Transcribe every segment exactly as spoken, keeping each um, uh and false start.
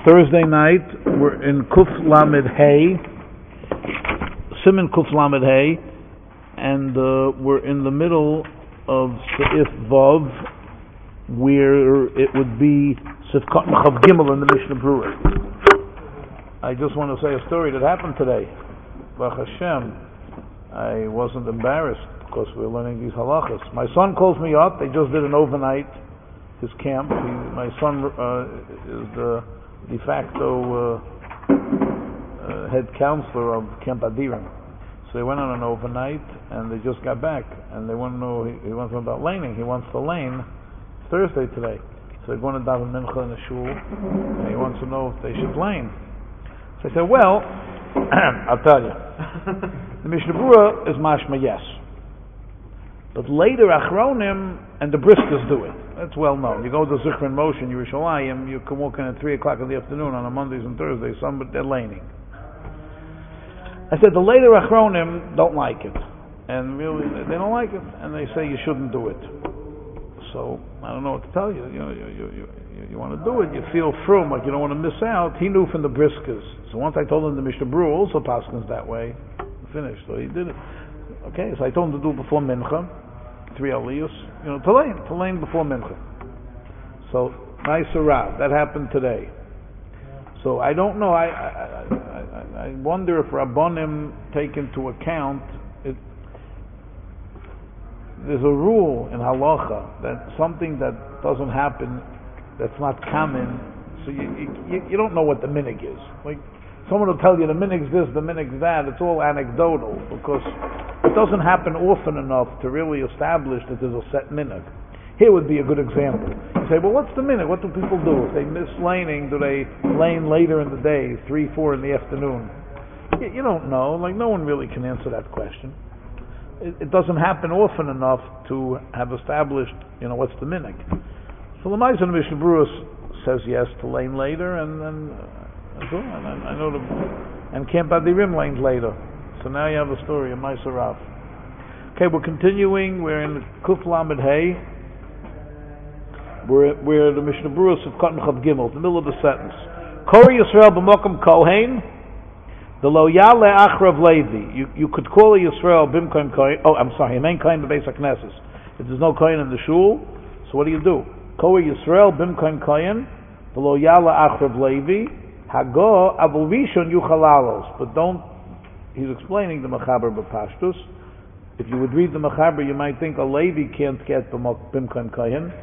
Thursday night, we're in Kuf Lamed Hay, Siman Kuf Lamed Hay, and uh, we're in the middle of Seif Vav, where it would be Sifkat Mechav Gimel in the Mishnah Berurah. I just want to say a story that happened today. Baruch Hashem, I wasn't embarrassed because we're learning these halachas. My son calls me up. They just did an overnight, his camp. He, my son uh, is the de facto uh, uh, head counselor of Camp Adiram. So they went on an overnight and they just got back and they want to know, he, he wants to know about laning. He wants to lane Thursday today. So they're going to daven mincha in the shul and he wants to know if they should lane. So I said, well, I'll tell you. The Mishnah Berurah is mashma yes. But later Achronim and the Briskers do it. That's well known. You go to Zichron Moshe in Yerushalayim, you can walk in at three o'clock in the afternoon on a Mondays and Thursdays, some but they're laning. I said the later Achronim don't like it. And really they don't like it and they say you shouldn't do it. So I don't know what to tell you. You know, you you, you, you want to do it, you feel frum, like you don't want to miss out. He knew from the Briskers. So once I told him the Mishnah Berurah also paskins that way, finished. So he did it. Okay, so I told him to do it before Mincha, three aliyos, you know, to lane, to lane before Mincha. So, nice Rav, that happened today. So I don't know, I I, I, I wonder if Rabbonim take into account, it, there's a rule in halacha that something that doesn't happen, that's not common, so you, you, you don't know what the minig is. Like, someone will tell you the minig's this, the minig's that, it's all anecdotal, because it doesn't happen often enough to really establish that there's a set minig. Here would be a good example. You say, well, what's the minig? What do people do? If they miss laning, do they lane later in the day, three, four in the afternoon? You, you don't know. Like, no one really can answer that question. It, it doesn't happen often enough to have established, you know, what's the minig. So the Ma'aser Mishnah Berurah says yes to lane later, and then uh, that's all. And I, I know the and Camp Adirim lanes later. So now you have a story of Ma'aser Rav. Okay, we're continuing. We're in Kuf Lamed Hay. We're we're the Mishnah Berurah Sifkat Mechav Gimel, the middle of the sentence. Kori Yisrael b'Mokum Kohen, the Lo Yale Achrav Levi. You you could call a Yisrael b'Mkoim Kohen. Oh, I'm sorry, Amen Kohen b'Beis HaKnesses. If there's no Kohen in the shul, so what do you do? Kori Yisrael b'Mkoim Kohen, the Lo Yale Achrav Levi. Hago Avol Rishon Yuchalalos. But don't. He's explaining the Mechaber b'Pashtus. If you would read the Mechaber, you might think a Levi can't get b'Mkoim Kohen.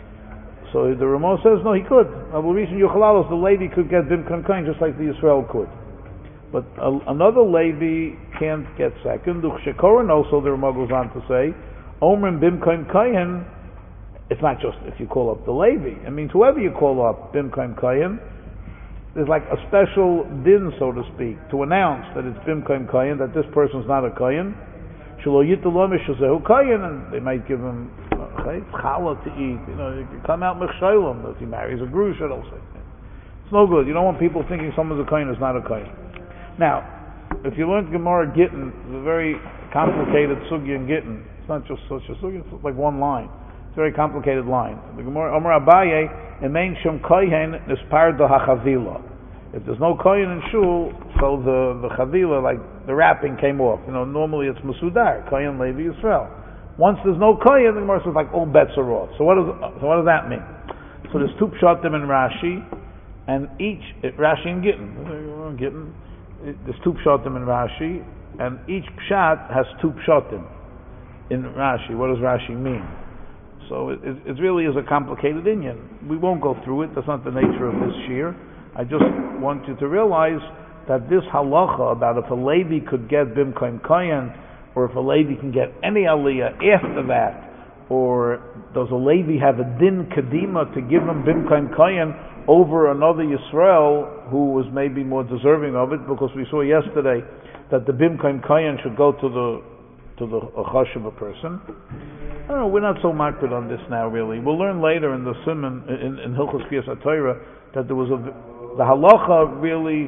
So the Ramah says, no, he could. Avol Rishon Yuchalalos, the Levi could get b'Mkoim Kohen just like the Yisrael could. But a, another Levi can't get second. Uchshekoran also, the Ramah goes on to say, Omrim b'Mkoim Kohen, it's not just if you call up the Levi. It means whoever you call up b'Mkoim Kohen, there's like a special din, so to speak, to announce that it's b'Mkoim Kohen, that this person's not a Kohen. Shelo yitulom shezehu Kohen, and they might give him okay, challah to eat. You know, you can come out mechshalim if he marries a grusha. They'll say it's no good. You don't want people thinking someone's a Kohen is not a Kohen. Now, if you learn Gemara Gittin, it's a very complicated sugya in Gittin. It's not just such a sugya; it's like one line. It's a very complicated line. The Gemara Amar Abaye, Emein Shem Kohen Nispardo HaChavila. If there's no Kohen in shul, so the the Chavila, like the wrapping, came off. You know, normally it's Masudar, Kohen Levi Yisrael. Once there's no Kohen, the Gemara says like all bets are off. So what does so what does that mean? So there's two pshatim in Rashi, and each it, Rashi and Gittin, Gittin. It, there's two pshatim in Rashi, and each pshat has two pshatim in Rashi. What does Rashi mean? So it, it, it really is a complicated inyan. We won't go through it. That's not the nature of this shir. I just want you to realize that this halacha about if a Levi could get b'Mkoim Kohen, or if a Levi can get any aliyah after that, or does a Levi have a din kadima to give him b'Mkoim Kohen over another Yisrael who was maybe more deserving of it? Because we saw yesterday that the b'Mkoim Kohen should go to the to the chash of a person. I don't know. We're not so marked on this now. Really, we'll learn later in the Simon in, in Hilchos Kriyas HaTorah that there was a the halacha really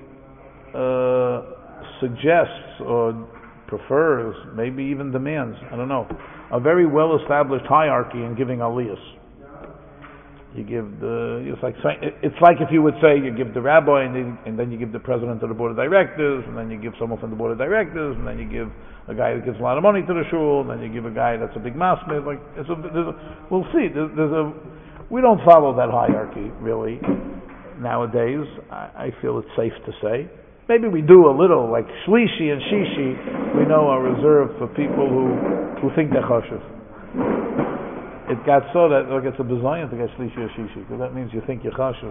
uh, suggests or prefers, maybe even demands, I don't know, a very well-established hierarchy in giving aliyahs. You give the, it's like, it's like if you would say you give the rabbi and then, and then you give the president of the board of directors, and then you give someone from the board of directors, and then you give a guy that gives a lot of money to the shul, and then you give a guy that's a big masmid. Like, it's a, there's a, we'll see. There's, there's a, we don't follow that hierarchy really nowadays. I, I feel it's safe to say. Maybe we do a little, like shlishi and shishi, we know are reserved for people who who think they're chashuv. It got so that like it's a bizayon to get shlishi or shishi, because that means you think you're chashuv.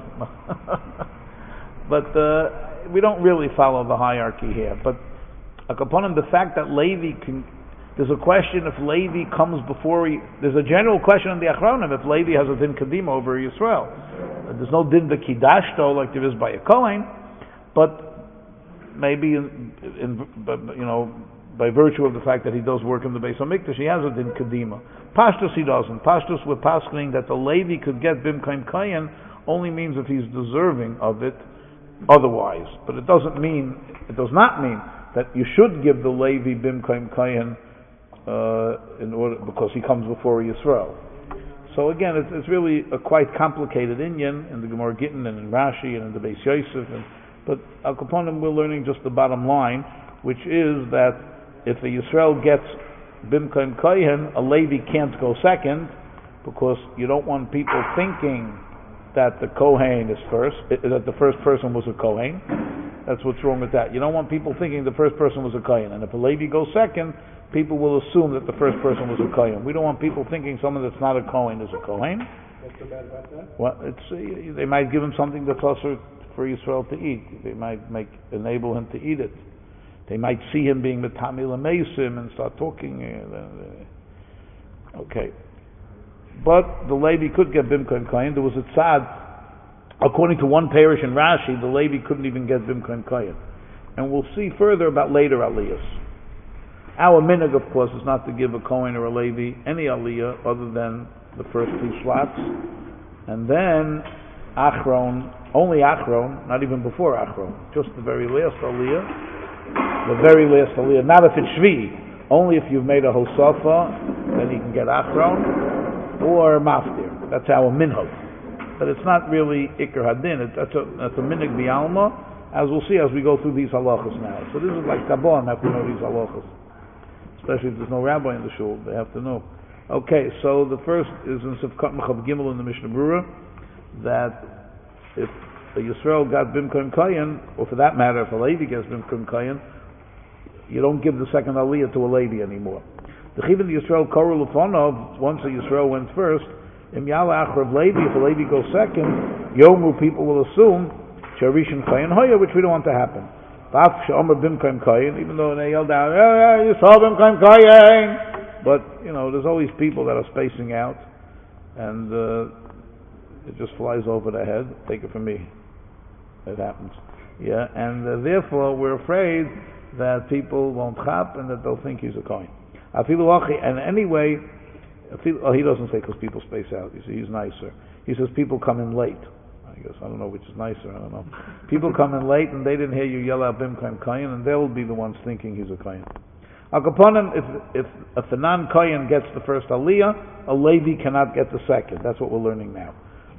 But uh, we don't really follow the hierarchy here. But upon the fact that Levi can, there's a question if Levi comes before he, there's a general question in the Achronim if Levi has a din kadima over Yisrael. There's no din b'kidashto like there is by a Kohen, but maybe in, in you know, by virtue of the fact that he does work in the Beis HaMikdash, he has a din kadima. Pashtus he doesn't. Pashtus we're paskening that the Levi could get bimkaim kayin only means if he's deserving of it otherwise. But it doesn't mean, it does not mean that you should give the Levi bimkaim kayin uh, in order, because he comes before Yisrael. So again, it's, it's really a quite complicated inyan in the Gemara Gittin and in Rashi and in the Beis Yosef. And, but Al Kaponim we're learning just the bottom line, which is that if the Yisrael gets Bimkaim Kohen, a Levi can't go second, because you don't want people thinking that the Kohen is first, that the first person was a Kohen. That's what's wrong with that. You don't want people thinking the first person was a Kohen. And if a Levi goes second, people will assume that the first person was a Kohen. We don't want people thinking someone that's not a Kohen is a Kohen. What's so bad about that? Well, it's, uh, they might give him something that's also for Yisrael to eat. They might make enable him to eat it. They might see him being metamil ameisim and start talking. Uh, okay, but the Levi could get bimkaim kayin. There was a tzad, according to one parish in Rashi, the Levi couldn't even get bimkaim kayin, and we'll see further about later aliyahs. Our minhag, of course, is not to give a kohen or a Levi any aliyah other than the first two slots, and then achron, only achron, not even before achron, just the very last aliyah. The very last aliyah, not if it's shvi, only if you've made a hosafa, then you can get achron, or maftir. That's our minhag. But it's not really ikar hadin, it, that's a, that's a minhag bi'alma, as we'll see as we go through these halachas now. So this is like tabon, have to know these halachas. Especially if there's no rabbi in the shul, they have to know. Okay, so the first is in Sivkot Mechav Gimel in the Mishnah Berurah, that if a Yisrael got bimkaim kayin, or for that matter, if a Levi gets bimkaim kayin, you don't give the second aliyah to a Levi anymore. The chivin Yisrael koru lefonov, once a Yisrael went first, im yala achrav Levi, if a Levi goes second, yomu, people will assume sharishin kayin hoya, which we don't want to happen. Baf she'omer bimkaim kayin, even though they yelled out, yeah, yeah, Yisrael bimkaim kayin, but you know, there's always people that are spacing out, and uh, it just flies over their head. Take it from me. It happens. Yeah, and uh, therefore we're afraid that people won't chap and that they'll think he's a kohen. And anyway, oh, he doesn't say because people space out. You see, he's nicer. He says people come in late. I guess I don't know which is nicer. I don't know. People come in late and they didn't hear you yell out bimkaim kohen, and they'll be the ones thinking he's a kohen. Akaponim, if if if the non-kohen gets the first aliyah, a Levi cannot get the second. That's what we're learning now.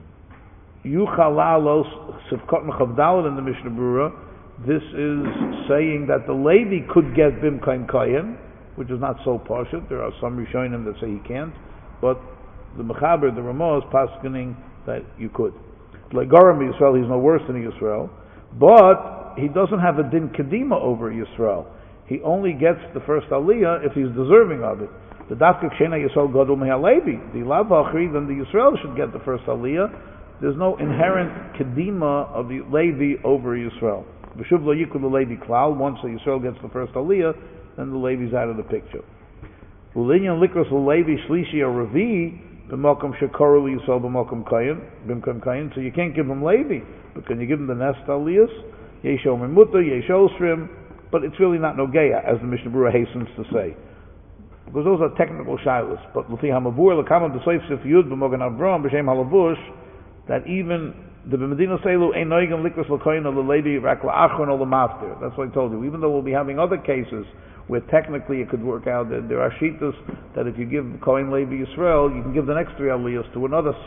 Yuchalalos Sivkot Mechav Daled in the Mishnah Berurah. This is saying that the Levi could get bimkaim kayin, which is not so partial. There are some Rishonim that say he can't, but the Mechaber, the Ramah, is paskening that you could. Like Goram Yisrael, he's no worse than Yisrael, but he doesn't have a din kedima over Yisrael. He only gets the first aliyah if he's deserving of it. The dafka kshena Yisrael gadol meha Levi, the lav achri, then the Yisrael should get the first aliyah. There's no inherent kedima of the Levi over Yisrael. V'shuv lo yikud Levi klal. Once the Yisrael gets the first aliyah, then the Levi's out of the picture. Ulinyan likros Levi shlishi or revi b'malkom shekoru Yisrael b'malkom kayin b'mkom kayin. So you can't give him Levi, but can you give him the nest aliyahs? Yesho memuta, yesho osrim, but it's really not nogeya, as the Mishnah Berurah hastens to say, because those are technical shilas. But l'fi hamavur l'kamam b'soif sif yud b'mogan avram b'shem halavush, that even the B'medina Seilu ain't noigam likras l'koyin or l'levi rak la'achron or l'maftir. That's what I told you. Even though we'll be having other cases where technically it could work out, that there are shitas that if you give Kohen Levi Yisrael, you can give the next three aliyahs to another set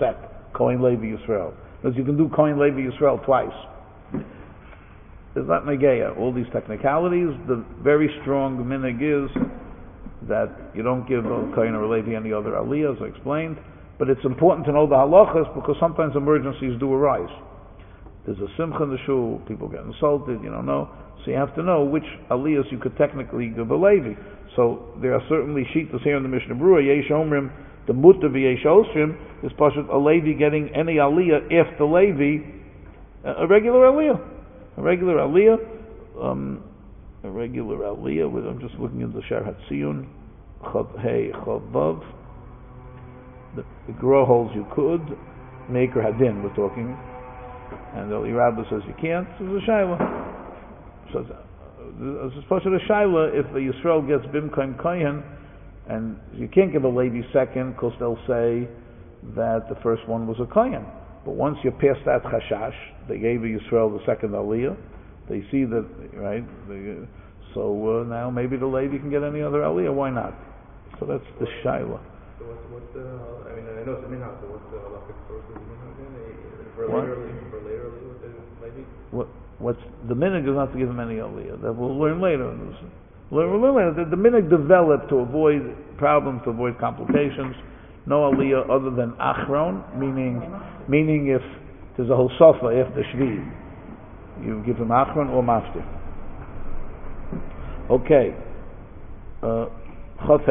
Kohen Levi Yisrael. Because you can do Kohen Levi Yisrael twice. It's not Negeya. All these technicalities, the very strong minig is that you don't give a Kohen or a Levi any other aliyah, as I explained. But it's important to know the halachas because sometimes emergencies do arise. There's a simcha in the shul, people get insulted, you don't know. So you have to know which aliyahs you could technically give a Levi. So there are certainly shittas here in the Mishnah Berurah, Yesh Omrim, the Mutter v'Yesh Osrim, is pashut a Levi getting any aliyah if the Levi, a regular aliyah. A regular aliyah, um, a regular aliyah, with, I'm just looking at the Shar Hatziyun, Chav Hey, Chav Vav. The, the Gro holds you could, Maker Hadin, we're talking, and the Rabbi says you can't, so it's a Shaila. So it's a special Shaila if the Yisrael gets Bimkaim Kohen, and you can't give a Levi second, because they'll say that the first one was a Kohen. But once you pass that Chashash, they gave a Yisrael the second Aliyah, they see that, right, they, so uh, now maybe the Levi can get any other Aliyah, why not? So that's the Shaila. So what's, what's the, I mean, I know it's a minhag, so what's the halachic source of the minhag then? For later, for later with the Levi? What, what's, the minhag is not to give him any aliyah. That we'll learn later. Learn, we'll learn later. The, the minhag developed to avoid problems, to avoid complications. No aliyah other than achron, meaning, meaning if there's a whole sofa after shvi, you give him achron or maftir. Okay. Uh, also,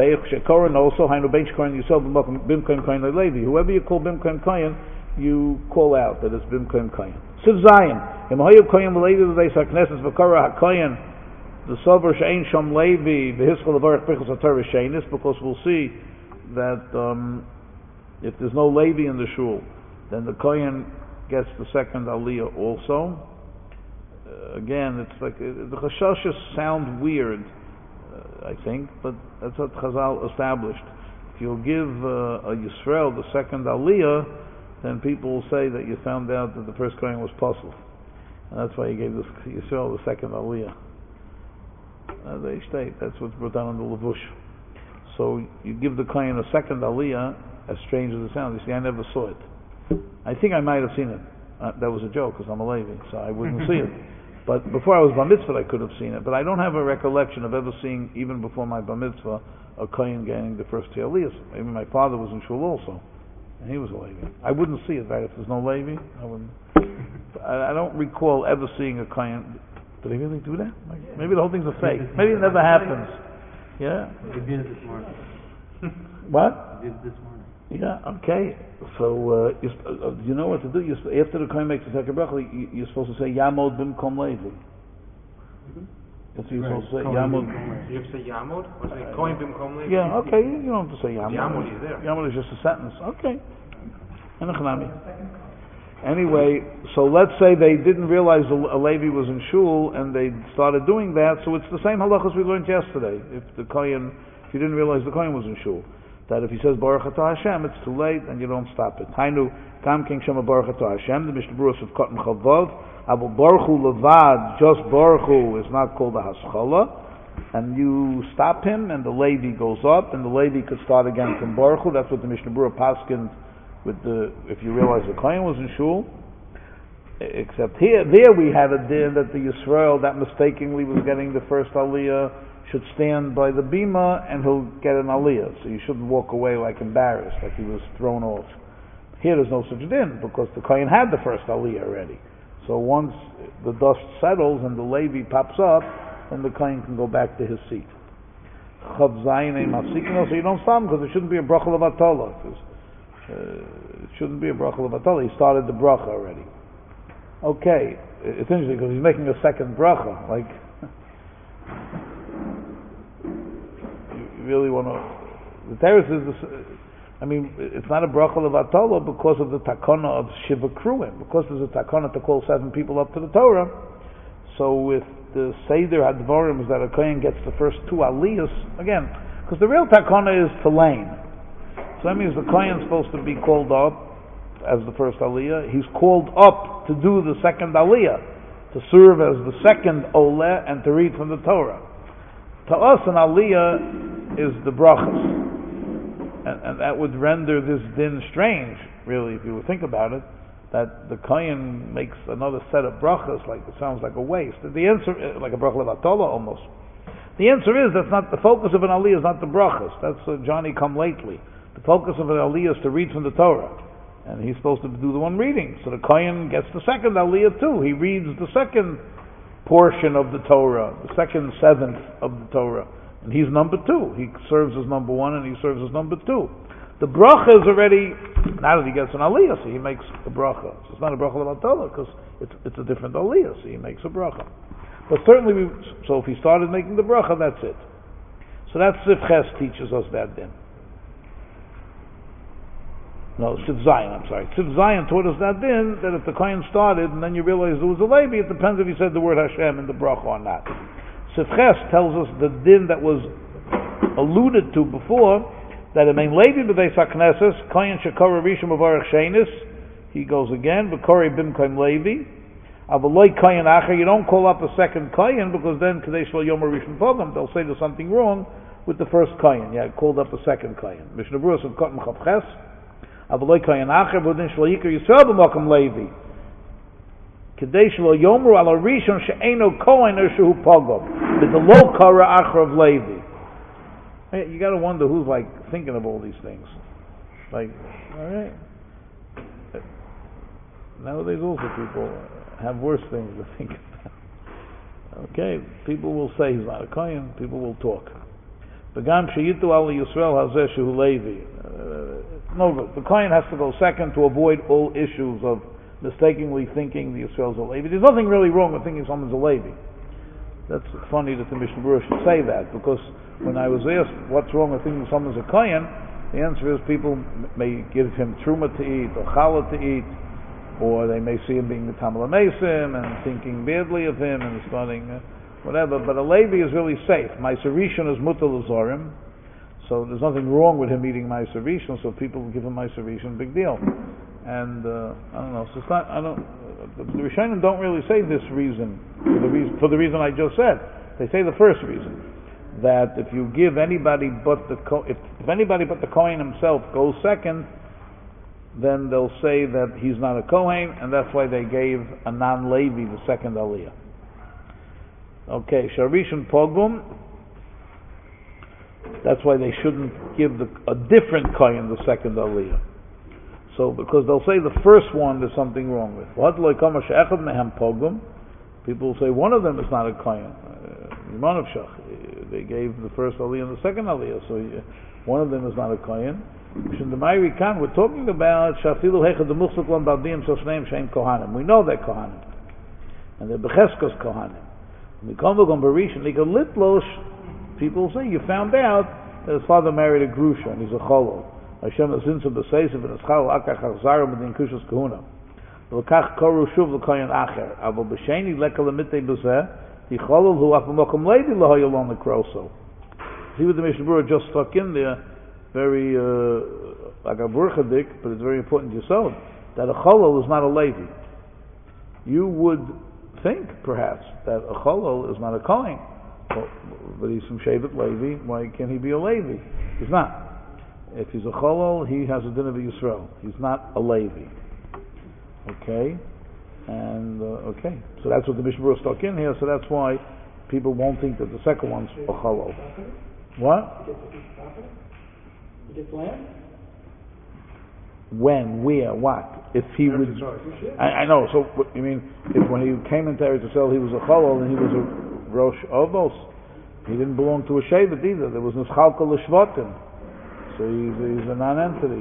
whoever you call Bimkaim Kohen, you call out that it's Bimkaim Kohen. Siv Zayin, Im Hayu Kohen Levi V'Beis HaKnesses V'Kara HaKohen, the Sover She'ein Shom Levi V'Hiskol L'Varech Brichos HaTorah She'enis, because we'll see that um, if there's no Levi in the shul, then the Kohen gets the second Aliyah also. Uh, again, it's like uh, the Chashashas sound weird, I think, but that's what Chazal established. If you'll give uh, a Yisrael the second Aliyah, then people will say that you found out that the first Kohen was puzzled. And that's why you gave this Yisrael the second Aliyah. Uh, they state, that's what's brought down in the Levush. So you give the Kohen a second Aliyah, as strange as it sounds. You see, I never saw it. I think I might have seen it. Uh, that was a joke, because I'm a Levi, so I wouldn't see it. But before I was bar mitzvah, I could have seen it. But I don't have a recollection of ever seeing, even before my bar mitzvah, a kohen getting the first two aliyahs. Maybe my father was in shul also, and he was a Levi. I wouldn't see it, right? If there's no Levi, I wouldn't. I, I don't recall ever seeing a kohen. Did they really do that? Like, maybe the whole thing's a fake. Maybe it never happens. Yeah. We did it this morning. What? We did it this morning. Yeah. Okay. So uh, you, uh, you know what to do. You, after the kohen makes the second bracha, you, you're supposed to say Yamod Bimkom Levi. Mm-hmm. That's what you're Right. supposed to say. Kohen Yamod. Bimkom You have to say Yamod? Or say Kohen Bimkom Levi? Yeah. Okay. You don't have to say Yamod. Yamod is there. Yamod is just a sentence. Okay. Anyway, so let's say they didn't realize a Levi was in shul and they started doing that. So it's the same halachas we learned yesterday. If the kohen, if you didn't realize the kohen was in shul, that if he says Baruch Atah Hashem, it's too late and you don't stop it. Hainu Kam King Shema Baruch Atah Hashem. The Mishnah Berurah of Cotton Chavav. Abu Baruch Hu Levad, just Baruch Hu is not called a Haskalah, and you stop him, and the Levi goes up, and the Levi could start again from Baruch Hu. That's what the Mishnah Berurah paskined with the. If you realize the kohen was in shul, except here, there we have a din that the Yisrael that mistakenly was getting the first Aliyah should stand by the bima and he'll get an aliyah. So you shouldn't walk away like embarrassed, like he was thrown off. Here there's no such din because the kohen had the first aliyah already. So once the dust settles and the Levi pops up, then the kohen can go back to his seat. Chav Zayin Ein Mafsikin, so you don't stop him because it shouldn't be a bracha levatala. Uh, it shouldn't be a bracha levatala. He started the bracha already. Okay, it's interesting because he's making a second bracha, like. Really want to. The terrace is. This, I mean, it's not a bracha levatala because of the takana of shiva kruim. Because there's a takana to call seven people up to the Torah. So with the seder hadvarim is that a kohen gets the first two aliyahs again. Because the real takana is to lane. So that means the kohen is supposed to be called up as the first aliyah. He's called up to do the second aliyah, to serve as the second oleh and to read from the Torah. To us, an aliyah is the brachas, and, and that would render this din strange. really, if you think about it, that the Kohen makes another set of brachas, like it sounds like a waste. The answer, like a bracha levatola almost. The answer is that's not the focus of an aliyah. Is not the brachas. That's uh, Johnny come lately. The focus of an aliyah is to read from the Torah, and he's supposed to do the one reading. So the Kohen gets the second aliyah too. He reads the second portion of the Torah, the second seventh of the Torah, and he's number two. He serves as number one, and he serves as number two. The bracha is already, now that he gets an aliyah, so he makes a bracha. So it's not a bracha levatola, because it's, it's a different aliyah, so he makes a bracha. But certainly, we, so if he started making the bracha, that's it. So that's Sif Ches teaches us that then. No, Sif Zion, I'm sorry. Sif Zion taught us that then, that if the Kohen started, and then you realize there was a Levi, it depends if he said the word Hashem in the bracha or not. Sif Ches tells us the din that was alluded to before, that a main lady b'beis hakneses, Kohen shekora rishon b'varech shenis, he goes again, b'kori bimkoim Levi, avaloi Kohen acher, you don't call up a second Kohen, because then kadesh lo yom rishon pogam, they'll say there's something wrong with the first Kohen. Yeah, called up a second Kohen. Mishnah Berurah of Kot Mechav Ches, avaloi Kohen acher, v'odin shlo yikar Yisrael b'mokom Levi, kadesh lo yomru ala rishon she'eno Kohen or shehu pogam, b'delo kara acher of Levi. Hey, you got to wonder who's like thinking of all these things. Like, all right. Nowadays, also people have worse things to think about. Okay, people will say he's not a Kohen. People will talk. Begam sheyitu ala Yisrael hazeh shehu Levi. No good. The Kohen has to go second to avoid all issues of mistakenly thinking the Yisrael's a Levi. There's nothing really wrong with thinking someone's a Levi. That's funny that the Mishnah Berurah should say that, because when I was asked what's wrong with thinking someone's a Kohen, the answer is people may give him truma to eat or challah to eat, or they may see him being the Tamil Mesim and thinking badly of him and starting uh, whatever. But a Levi is really safe. Ma'aser Rishon is mutar l'zorim, so there's nothing wrong with him eating Ma'aser Rishon. So people give him Ma'aser Rishon, big deal. And uh, I don't know. So it's not. I don't. The, the Rishonim don't really say this reason for the reason for the reason I just said. They say the first reason, that if you give anybody but the if, if anybody but the Kohen himself goes second, then they'll say that he's not a Kohen, and that's why they gave a non-Levi the second aliyah. Okay, Sharishon Pogum. That's why they shouldn't give the, a different Kohen the second aliyah. So, because they'll say the first one there's something wrong with. People will say one of them is not a Kohen. They gave the first aliyah and the second aliyah, so one of them is not a Kohen. We're talking about Shafilu Hechad the Muchzaklam Baldim Sosneim Shein Kohanim. We know they're Kohanim, and they're Becheskos Kohanim. People say you found out that his father married a Grusha and he's a Cholol. Hashem Azinsa B'Seisav and Eschal Akach Achzarim B'Din Kushas Kahuna. L'kach Koru Shuv L'Koyen Acher. Avo B'Sheni Leka L'Mitei B'Zeh the Cholol Hu Afamokom Levi L'Hoyolon L'Kroso. See what the Mishnah Berurah just stuck in there, very uh, like a Burchadik, but it's very important to yourself, that a Cholol is not a Levi. You would think, perhaps, that a Cholol is not a Kohen. Well, but he's from Shevet Levi, why can't he be a Levi? He's not. If he's a Cholol, he has a din of Yisrael. He's not a Levi. Okay? And, uh, okay. So that's what the Mishnah Berurah stuck in here, so that's why people won't think that the second one's a Cholol. What? He gets land? When? Where? What? If he would... I, I know, so, what, you mean, if when he came into Eretz Yisrael he was a Cholol and he was a Rosh Ovos, he didn't belong to a Shevet either. There was Nischalka L'Shvatim. So he's, he's a non-entity.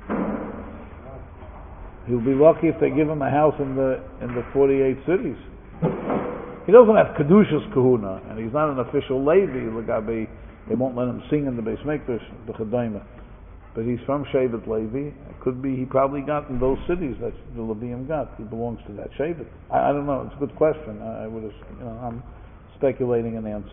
He'll be lucky if they give him a house in the in the forty-eight cities. He doesn't have Kedushas Kahuna, and he's not an official Levi. They won't let him sing in the Beis Mikdash, the Chedayma. But he's from Shevet Levi. It could be he probably got in those cities that the Levium got. He belongs to that Shevet. I, I don't know. It's a good question. I, I would have, you know, I'm speculating an answer.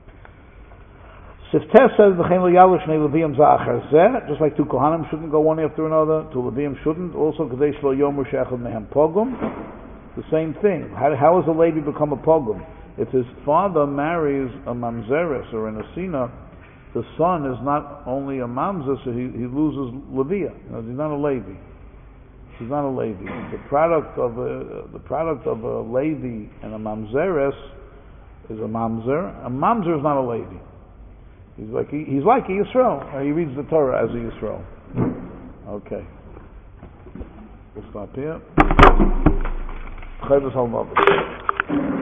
Siftes says the Chen Yalush Ne Levium Zachar Zeh, just like two Kohanim shouldn't go one after another, two Levium shouldn't. Also Kadesh Lo Yomer Shechad Mehem Pogum. The same thing. How, how does a Levi become a Pogum? If his father marries a Mamzeres or an Asina, the son is not only a Mamzer, so he, he loses Leviah. You know, he's not a Levi. He's not a Levi. The product of a the product of a Levi and a mamzeres is a mamzer. A mamzer is not a Levi. He's like he, he's like a Yisrael. Or he reads the Torah as a Yisrael. Okay. We'll stop here. Chayvus Halmavus.